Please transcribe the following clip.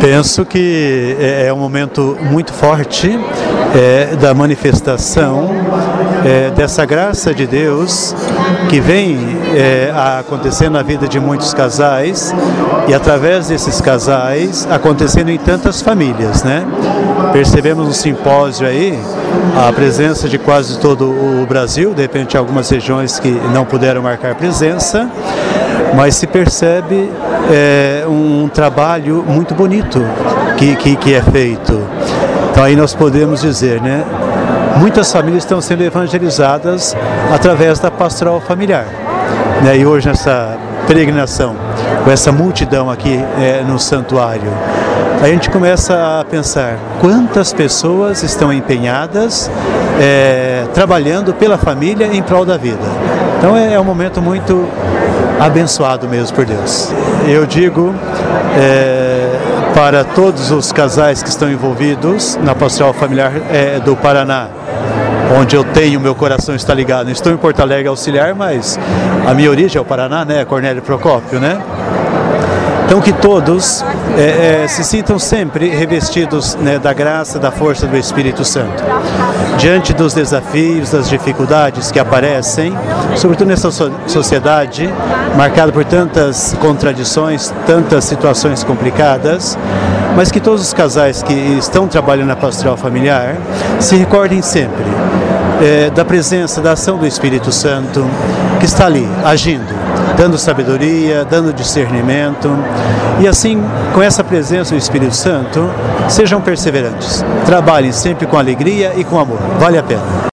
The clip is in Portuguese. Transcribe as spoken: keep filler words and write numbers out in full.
Penso que é um momento muito forte é, da manifestação é, dessa graça de Deus que vem é, a acontecer na vida de muitos casais e através desses casais acontecendo em tantas famílias, né? Percebemos no simpósio aí a presença de quase todo o Brasil, de repente algumas regiões que não puderam marcar presença, mas se percebe é, um trabalho muito bonito que, que, que é feito. Então aí nós podemos dizer, né, muitas famílias estão sendo evangelizadas através da pastoral familiar, né, e hoje nessa peregrinação, com essa multidão aqui é, no santuário, a gente começa a pensar quantas pessoas estão empenhadas é, trabalhando pela família em prol da vida. Então é, é um momento muito abençoado mesmo por Deus. Eu digo é, para todos os casais que estão envolvidos na pastoral familiar é, do Paraná, onde eu tenho, meu coração está ligado. Estou em Porto Alegre Auxiliar, mas a minha origem é o Paraná, né? Cornélio Procópio, né? Então que todos é, é, se sintam sempre revestidos, né, da graça, da força do Espírito Santo. Diante dos desafios, das dificuldades que aparecem, sobretudo nessa so- sociedade marcada por tantas contradições, tantas situações complicadas, mas que todos os casais que estão trabalhando na pastoral familiar se recordem sempre é, da presença, da ação do Espírito Santo que está ali, agindo, dando sabedoria, dando discernimento, e assim, com essa presença do Espírito Santo, sejam perseverantes, trabalhem sempre com alegria e com amor, vale a pena.